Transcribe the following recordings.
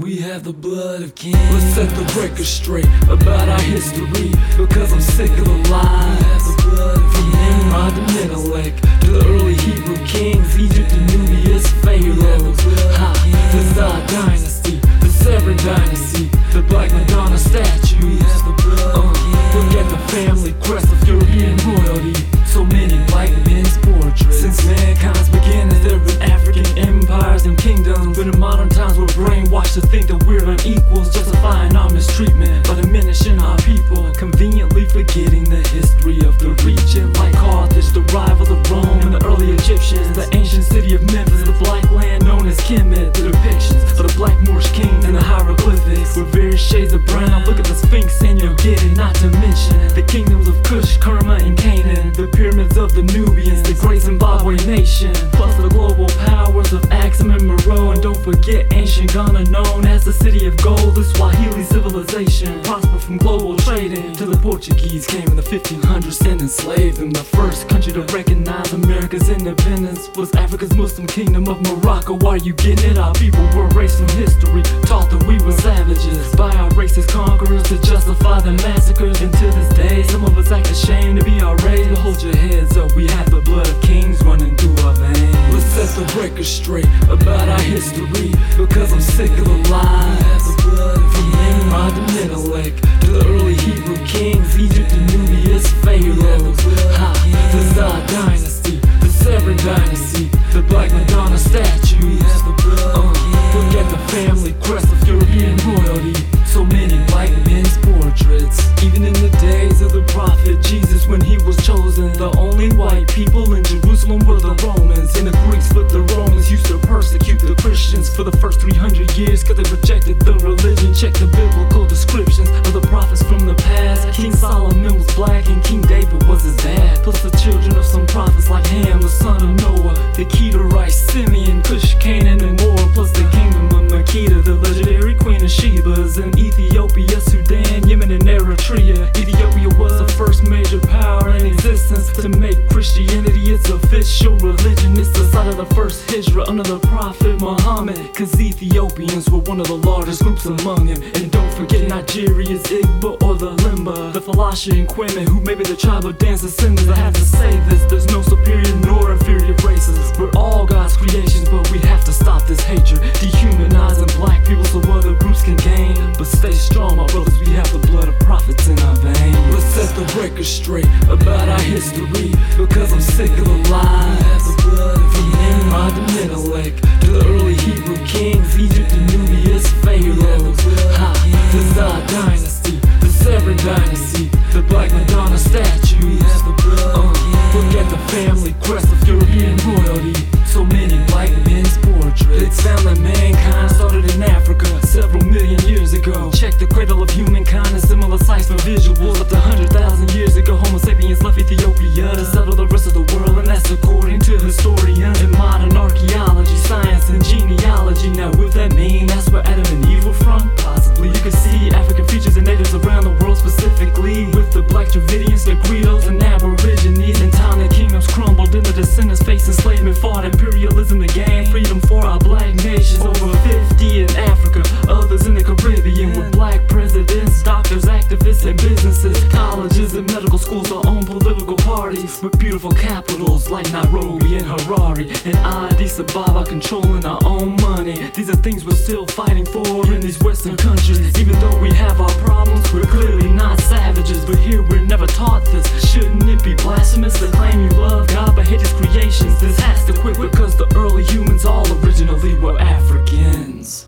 We have the blood of kings. Let's set the record straight about our history, because I'm sick of the lies. We have the blood of from Nimrod to Menelik, to the early Hebrew kings, Egypt and Nubius, Pharaoh. This is our dynasty, the Severan dynasty, the Black Madonna statue. We have the blood of kings. Look at the family crest of European royalty, so many white men's portraits. Since mankind's beginnings, there have been African empires and kingdoms, but in modern times we're brainwashed to think that we're unequals, justifying our mistreatment by diminishing our people, conveniently forgetting the history of the region. Like Carthage, the rival of Rome and the early Egyptians, the ancient city of Memphis, the black land known as Kemet, the depictions of the black Moorish kings and the hieroglyphics with various shades of brown. Look at the Sphinx and you'll get it, not to mention the kingdoms of Kush, Kerma, and Canaan, the pyramids of the Nubians, the great Zimbabwe nation, plus the global powers of Axum and Meroe. And don't forget ancient Ghana, known as the city of gold. The Swahili civilization prospered from global trading till the Portuguese came in the 1500s and enslaved them. The first country to recognize America's independence was Africa's Muslim kingdom of Morocco. Are you getting it? Our people were erased from history, taught that we were savages by our racist conquerors to justify the massacres. And to this day, some of us act ashamed to be our race. But hold your heads up, we have the blood of kings running through our veins. Let's set the record straight about our history, because I'm sick of the lies. We have the blood from Nimrod to Menelik, to the early Hebrew kings, Egypt and Nubius, Pharaoh. This is our dynasty, the Severan dynasty, the Black Madonna statue. We have the blood. Look at the family crest of European royalty, so many white men's portraits. Even in the days of the prophet Jesus, when he was chosen, the only white people in Jerusalem were the Romans. And the Greeks, but the Romans used to persecute the Christians for the first 300 years, cause they rejected the religion. Check the biblical descriptions of the prophets from the past. King Solomon was black and King David was his dad, plus the children of some prophets like Ham, the son of Noah, the Kedarites, Simeon, Cush, Canaan, and more, plus the kingdom of Makeda, the legendary queen of Sheba's in Ethiopia, Sudan, Yemen, and Eritrea. Ethiopia was the first major power in existence to make Christianity its official religion. It's the site of the first hijrah under the prophet Muhammad, cause Ethiopians were one of the largest groups among them. And don't forget Nigeria's Igbo or the Limba, the Falasha and Kweme, who may be the tribe of dance descendants. I have to say this, there's no superior nor inferior races, we're all God's creations, but we have to stop this hatred, dehumanizing black people so other groups can gain. But stay strong, my brothers, we have the blood of prophets in our veins. Let's set the record straight about our history, because I'm sick of the lies. We have the blood from Nimrod to Menelik, to the early Hebrew kings, Egypt and Nubius, Pharaoh. This is our dynasty, the Severan dynasty, the Black Madonna statue. We have the blood. Look at the family crest of European royalty, so many white men's portraits. It's found that mankind started in Africa several million years ago. Check the cradle of humankind and similar sites for visuals. Up to 100,000 years ago, Homo sapiens left Ethiopia to settle the rest of the world, and that's according to historians and modern archaeology, science, and genealogy. Now, what that mean? That's where Adam and Eve were from? Possibly. You can see African features and natives around the world, specifically with the Black Dravidians, Negritos, and Aborigines. In time, the kingdoms crumbled and the descendants faced enslavement, fought imperialism to gain freedom for our black nations. Over 50 in Africa, others in the Caribbean, with black presidents, doctors, activists, and businesses, colleges and medical schools, our own political parties, with beautiful capitals like Nairobi and Harare and Addis Ababa, controlling our own money. These are things we're still fighting for in these Western countries. Even though we have our problems, we're clearly not savages, but here we're never taught this. Shouldn't it be blasphemous to claim you love God but hate his creations? This has to quit, because the early humans all originally were Africans.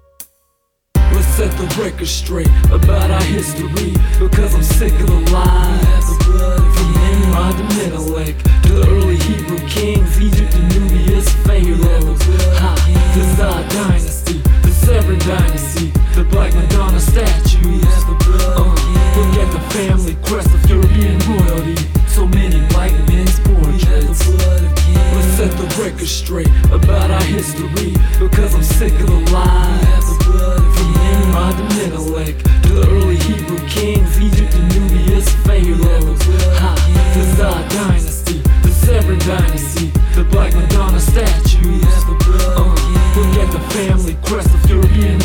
Let's set the record straight about our history, because I'm sick of the lies. We have the blood from Nimrod to Menelik, to the early Hebrew kings, Egypt and Nubius, Pharaoh. This is our dynasty, the Severan dynasty, the Black Madonna statue. We have the blood. Look at the family crest of European royalty, so many white men's portraits. Let's set the record straight about our history, because I'm sick of the lies. We have the blood from Nimrod to Menelik, to the early Hebrew kings, Egypt and Nubius, Pharaoh. This is our dynasty, the Severan dynasty, the Black Madonna statue. We have the blood. Look at the family crest of European